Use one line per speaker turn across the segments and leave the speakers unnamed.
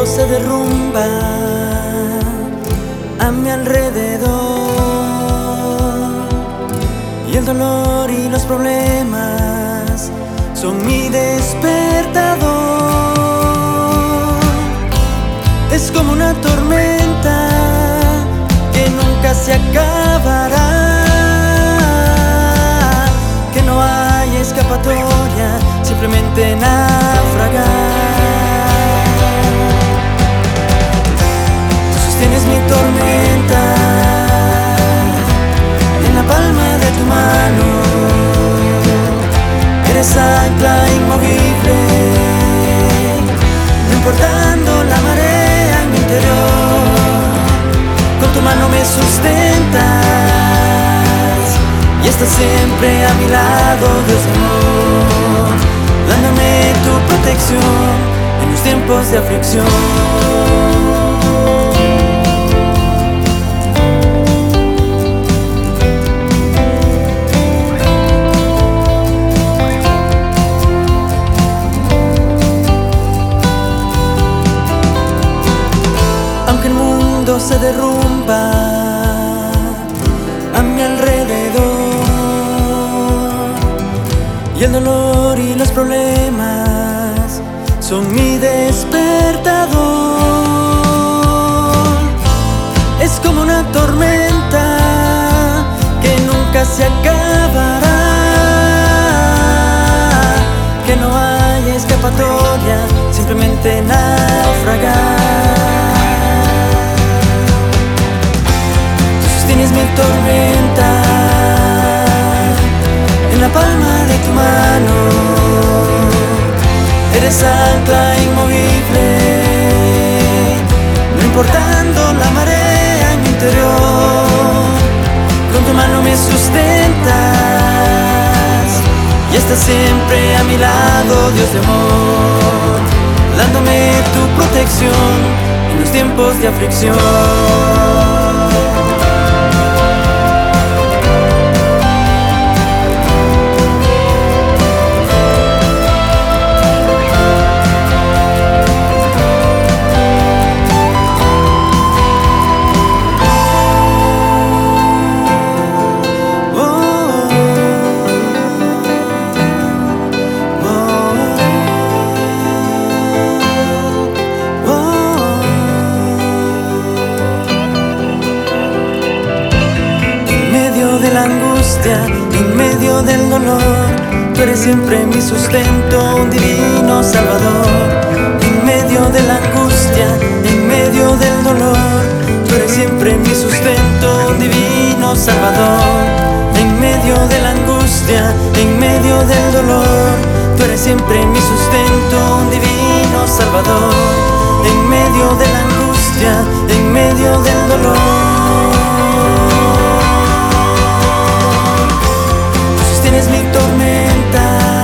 se derrumba a mi alrededor, y el dolor y los problemas son mi despertador. Es como una tormenta que nunca se acabará, que no hay escapatoria, simplemente naufragar. Tú sostienes mi tormenta en la palma de tu mano, eres ancla inmovible, no importando la marea en mi interior. Con tu mano me sustentas y estás siempre a mi lado, Dios de amor, dándome tu protección en los tiempos de aflicción. Se derrumba a mi alrededor, y el dolor y los problemas son mi despertador. Es como una tormenta que nunca se acabará, que no hay escapatoria, simplemente naufragar. Tienes mi tormenta en la palma de tu mano, eres ancla inmovible, no importando la marea en mi interior. Con tu mano me sustentas y estás siempre a mi lado, Dios de amor, dándome tu protección en los tiempos de aflicción. De la angustia, en medio del dolor, tú eres siempre mi sustento, un divino salvador. En medio de la angustia, en medio del dolor, tú eres siempre mi sustento, un divino salvador. En medio de la angustia, en medio del dolor, tú eres siempre mi sustento, un divino salvador. En medio de la angustia, en medio del dolor, tienes mi tormenta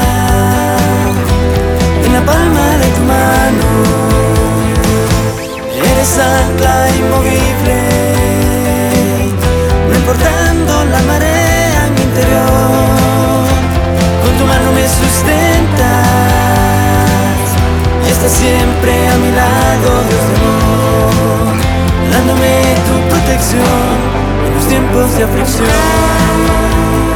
en la palma de tu mano, eres ancla inmovible, no importando la marea en mi interior. Con tu mano me sustentas y estás siempre a mi lado, Dios de amor, dándome tu protección en los tiempos de aflicción.